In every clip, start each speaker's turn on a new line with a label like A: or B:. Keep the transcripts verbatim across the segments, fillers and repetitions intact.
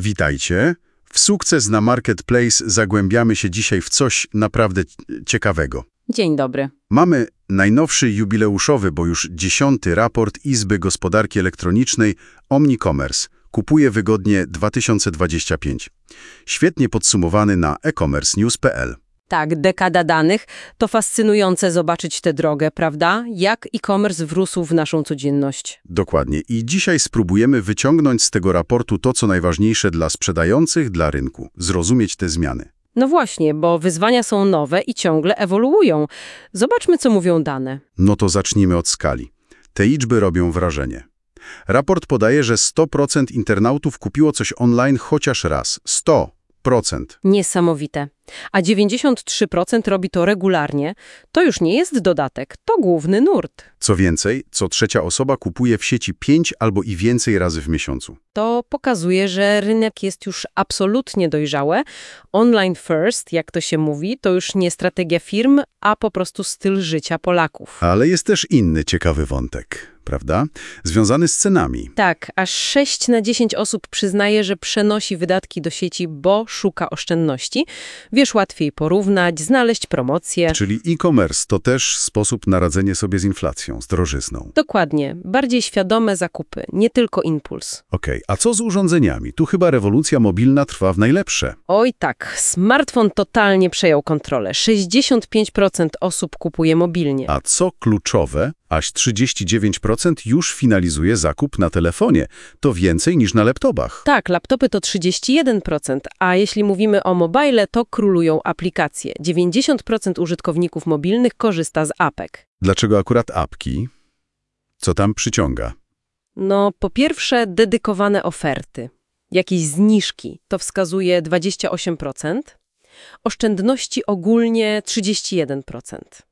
A: Witajcie. W Sukces na Marketplace zagłębiamy się dzisiaj w coś naprawdę ciekawego.
B: Dzień dobry.
A: Mamy najnowszy jubileuszowy, bo już dziesiąty raport Izby Gospodarki Elektronicznej Omnicommerce. Kupuje wygodnie dwa tysiące dwudziesty piąty. Świetnie podsumowany na e-commerce news kropka p l.
B: Tak, dekada danych. To fascynujące zobaczyć tę drogę, prawda? Jak e-commerce wrósł w naszą codzienność.
A: Dokładnie. I dzisiaj spróbujemy wyciągnąć z tego raportu to, co najważniejsze dla sprzedających, dla rynku. Zrozumieć te zmiany.
B: No właśnie, bo wyzwania są nowe i ciągle ewoluują. Zobaczmy, co mówią dane.
A: No to zacznijmy od skali. Te liczby robią wrażenie. Raport podaje, że sto procent internautów kupiło coś online chociaż raz. sto procent.
B: Niesamowite. A dziewięćdziesiąt trzy procent robi to regularnie. To już nie jest dodatek, to główny nurt.
A: Co więcej, co trzecia osoba kupuje w sieci pięć albo i więcej razy w miesiącu.
B: To pokazuje, że rynek jest już absolutnie dojrzały. Online first, jak to się mówi, to już nie strategia firm, a po prostu styl życia Polaków.
A: Ale jest też inny ciekawy wątek, prawda? Związany z cenami.
B: Tak, aż sześć na dziesięć osób przyznaje, że przenosi wydatki do sieci, bo szuka oszczędności. Wiesz, łatwiej porównać, znaleźć promocje.
A: Czyli e-commerce to też sposób na radzenie sobie z inflacją, z drożyzną.
B: Dokładnie. Bardziej świadome zakupy, nie tylko impuls.
A: Okej, a co z urządzeniami? Tu chyba rewolucja mobilna trwa w najlepsze.
B: Oj tak, smartfon totalnie przejął kontrolę. sześćdziesiąt pięć procent osób kupuje mobilnie.
A: A co kluczowe, aż trzydzieści dziewięć procent już finalizuje zakup na telefonie. To więcej niż na laptopach.
B: Tak, laptopy to trzydzieści jeden procent, a jeśli mówimy o mobile, to królują aplikacje. dziewięćdziesiąt procent użytkowników mobilnych korzysta z apek.
A: Dlaczego akurat apki? Co tam przyciąga?
B: No, po pierwsze, dedykowane oferty. Jakieś zniżki, to wskazuje dwadzieścia osiem procent. Oszczędności ogólnie trzydzieści jeden procent.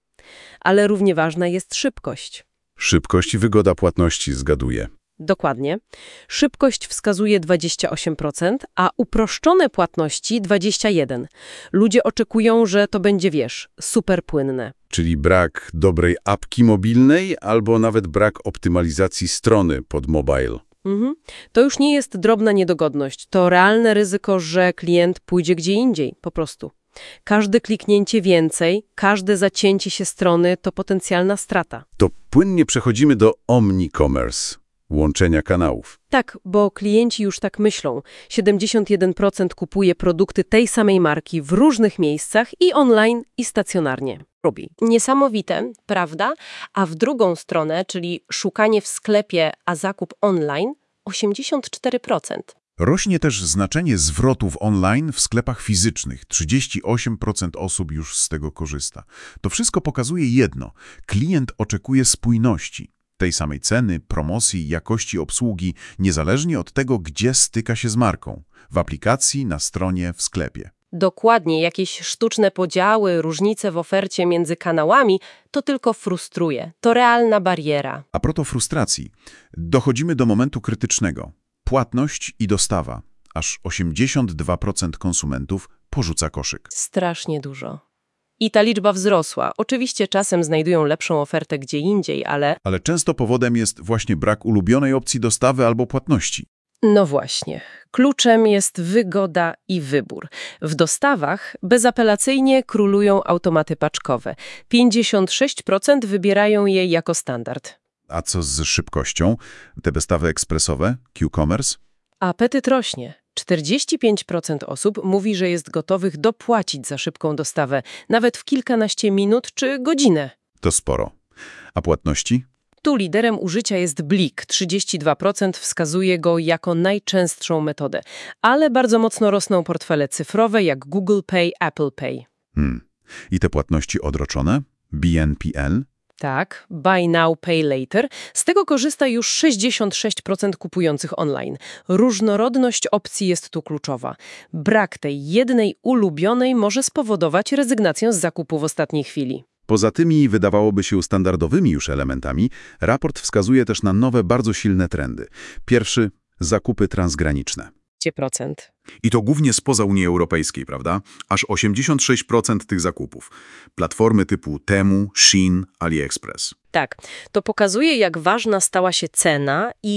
B: Ale równie ważna jest szybkość.
A: Szybkość i wygoda płatności, zgaduję.
B: Dokładnie. Szybkość wskazuje dwadzieścia osiem procent, a uproszczone płatności dwadzieścia jeden procent. Ludzie oczekują, że to będzie, wiesz, super płynne.
A: Czyli brak dobrej apki mobilnej albo nawet brak optymalizacji strony pod mobile.
B: Mhm. To już nie jest drobna niedogodność. To realne ryzyko, że klient pójdzie gdzie indziej, po prostu. Każde kliknięcie więcej, każde zacięcie się strony to potencjalna strata.
A: To płynnie przechodzimy do omnicommerce, łączenia kanałów.
B: Tak, bo klienci już tak myślą. siedemdziesiąt jeden procent kupuje produkty tej samej marki w różnych miejscach i online, i stacjonarnie. Robi. Niesamowite, prawda? A w drugą stronę, czyli szukanie w sklepie, a zakup online, osiemdziesiąt cztery procent.
C: Rośnie też znaczenie zwrotów online w sklepach fizycznych. trzydzieści osiem procent osób już z tego korzysta. To wszystko pokazuje jedno. Klient oczekuje spójności. Tej samej ceny, promocji, jakości obsługi, niezależnie od tego, gdzie styka się z marką. W aplikacji, na stronie, w sklepie.
B: Dokładnie, jakieś sztuczne podziały, różnice w ofercie między kanałami, to tylko frustruje. To realna bariera.
C: A propos frustracji, dochodzimy do momentu krytycznego. Płatność i dostawa. Aż osiemdziesiąt dwa procent konsumentów porzuca koszyk.
B: Strasznie dużo. I ta liczba wzrosła. Oczywiście czasem znajdują lepszą ofertę gdzie indziej, ale...
C: Ale często powodem jest właśnie brak ulubionej opcji dostawy albo płatności.
B: No właśnie. Kluczem jest wygoda i wybór. W dostawach bezapelacyjnie królują automaty paczkowe. pięćdziesiąt sześć procent wybierają je jako standard.
C: A co z szybkością? Te dostawy ekspresowe, Q-commerce?
B: Apetyt rośnie. czterdzieści pięć procent osób mówi, że jest gotowych dopłacić za szybką dostawę, nawet w kilkanaście minut czy godzinę.
C: To sporo. A płatności?
B: Tu liderem użycia jest Blik. trzydzieści dwa procent wskazuje go jako najczęstszą metodę, ale bardzo mocno rosną portfele cyfrowe jak Google Pay, Apple Pay.
C: Hmm. I te płatności odroczone? B N P L?
B: Tak, Buy Now, Pay Later. Z tego korzysta już sześćdziesiąt sześć procent kupujących online. Różnorodność opcji jest tu kluczowa. Brak tej jednej ulubionej może spowodować rezygnację z zakupu w ostatniej chwili.
A: Poza tymi, wydawałoby się standardowymi już elementami, raport wskazuje też na nowe, bardzo silne trendy. Pierwszy – zakupy transgraniczne.
B: procent.
A: I to głównie spoza Unii Europejskiej, prawda? Aż osiemdziesiąt sześć procent tych zakupów. Platformy typu Temu, Shein, AliExpress.
B: Tak, to pokazuje, jak ważna stała się cena i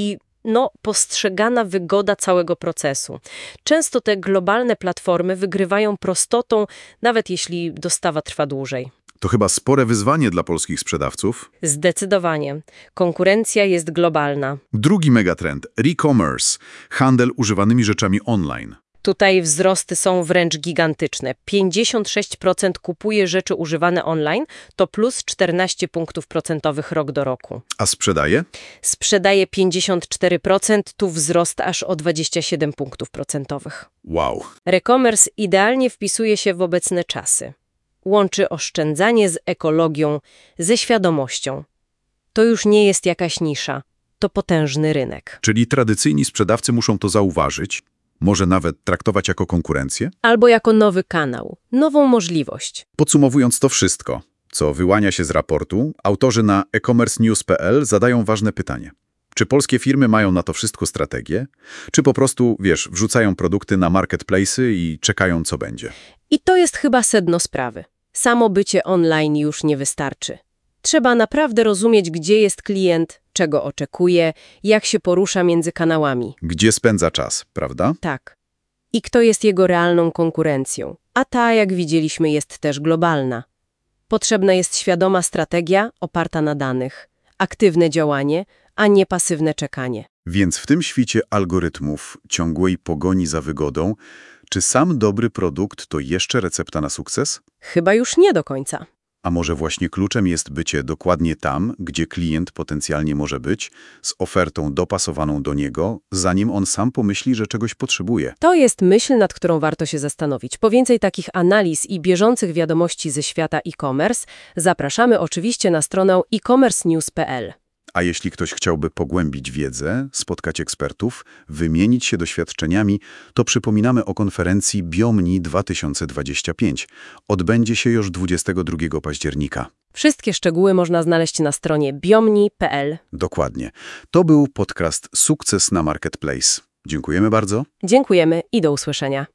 B: no, postrzegana wygoda całego procesu. Często te globalne platformy wygrywają prostotą, nawet jeśli dostawa trwa dłużej.
A: To chyba spore wyzwanie dla polskich sprzedawców.
B: Zdecydowanie. Konkurencja jest globalna.
A: Drugi megatrend – re-commerce, handel używanymi rzeczami online.
B: Tutaj wzrosty są wręcz gigantyczne. pięćdziesiąt sześć procent kupuje rzeczy używane online, to plus czternaście punktów procentowych rok do roku.
A: A sprzedaje?
B: Sprzedaje pięćdziesiąt cztery procent, tu wzrost aż o dwadzieścia siedem punktów procentowych.
A: Wow.
B: Re-commerce idealnie wpisuje się w obecne czasy. Łączy oszczędzanie z ekologią, ze świadomością. To już nie jest jakaś nisza, to potężny rynek.
A: Czyli tradycyjni sprzedawcy muszą to zauważyć, może nawet traktować jako konkurencję?
B: Albo jako nowy kanał, nową możliwość.
A: Podsumowując to wszystko, co wyłania się z raportu, autorzy na e-commerce news kropka p l zadają ważne pytanie. Czy polskie firmy mają na to wszystko strategię? Czy po prostu, wiesz, wrzucają produkty na marketplace'y i czekają, co będzie?
B: I to jest chyba sedno sprawy. Samo bycie online już nie wystarczy. Trzeba naprawdę rozumieć, gdzie jest klient, czego oczekuje, jak się porusza między kanałami.
A: Gdzie spędza czas, prawda?
B: Tak. I kto jest jego realną konkurencją. A ta, jak widzieliśmy, jest też globalna. Potrzebna jest świadoma strategia oparta na danych, aktywne działanie, a nie pasywne czekanie.
A: Więc w tym świecie algorytmów, ciągłej pogoni za wygodą, czy sam dobry produkt to jeszcze recepta na sukces?
B: Chyba już nie do końca.
A: A może właśnie kluczem jest bycie dokładnie tam, gdzie klient potencjalnie może być, z ofertą dopasowaną do niego, zanim on sam pomyśli, że czegoś potrzebuje?
B: To jest myśl, nad którą warto się zastanowić. Po więcej takich analiz i bieżących wiadomości ze świata e-commerce zapraszamy oczywiście na stronę e commerce news kropka p l.
A: A jeśli ktoś chciałby pogłębić wiedzę, spotkać ekspertów, wymienić się doświadczeniami, to przypominamy o konferencji Biomni dwa tysiące dwadzieścia pięć. Odbędzie się już dwudziestego drugiego października.
B: Wszystkie szczegóły można znaleźć na stronie biomni kropka p l.
A: Dokładnie. To był podcast Sukces na Marketplace. Dziękujemy bardzo.
B: Dziękujemy i do usłyszenia.